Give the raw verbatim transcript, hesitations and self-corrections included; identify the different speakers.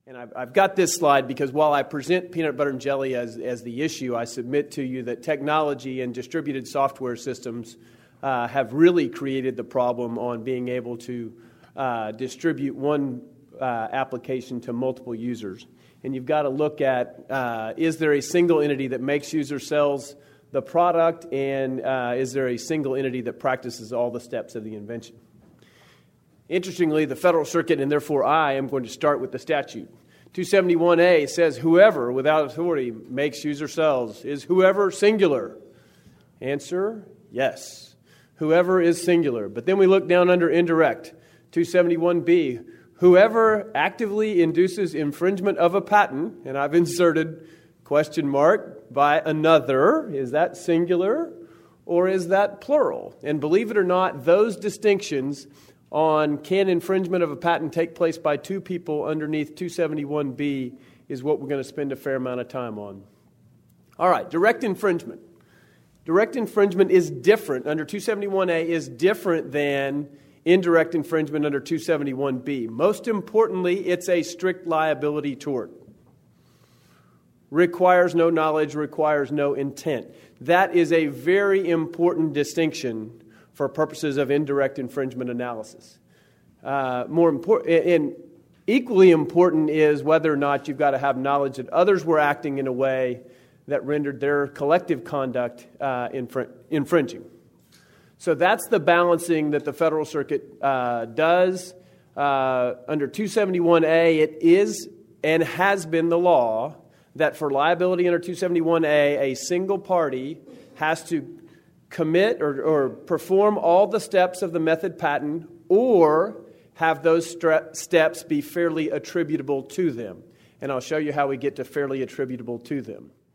Speaker 1: And I've, I've got this slide because while I present peanut butter and jelly as, as the issue, I submit to you that technology and distributed software systems uh, have really created the problem on being able to uh, distribute one uh, application to multiple users. And you've got to look at, uh, is there a single entity that makes, use, or sells the product, and uh, is there a single entity that practices all the steps of the invention? Interestingly, the Federal Circuit, and therefore I, am going to start with the statute. two seventy-one A says, whoever without authority makes, use, or sells. Is whoever singular? Answer, yes. Whoever is singular. But then we look down under indirect. two seventy-one B, whoever actively induces infringement of a patent, and I've inserted question mark by another. Is that singular or is that plural? And believe it or not, those distinctions on can infringement of a patent take place by two people underneath two seventy-one B is what we're going to spend a fair amount of time on. All right, direct infringement. Direct infringement is different under two seventy-one A is different than indirect infringement under two seventy-one B. Most importantly, it's a strict liability tort. Requires no knowledge, requires no intent. That is a very important distinction for purposes of indirect infringement analysis. Uh, more important, and equally important is whether or not you've got to have knowledge that others were acting in a way that rendered their collective conduct uh, infr- infringing. So that's the balancing that the Federal Circuit uh, does. Uh, under two seventy-one A, it is and has been the law that for liability under two seventy-one A, a single party has to commit or, or perform all the steps of the method patent or have those stre- steps be fairly attributable to them. And I'll show you how we get to fairly attributable to them.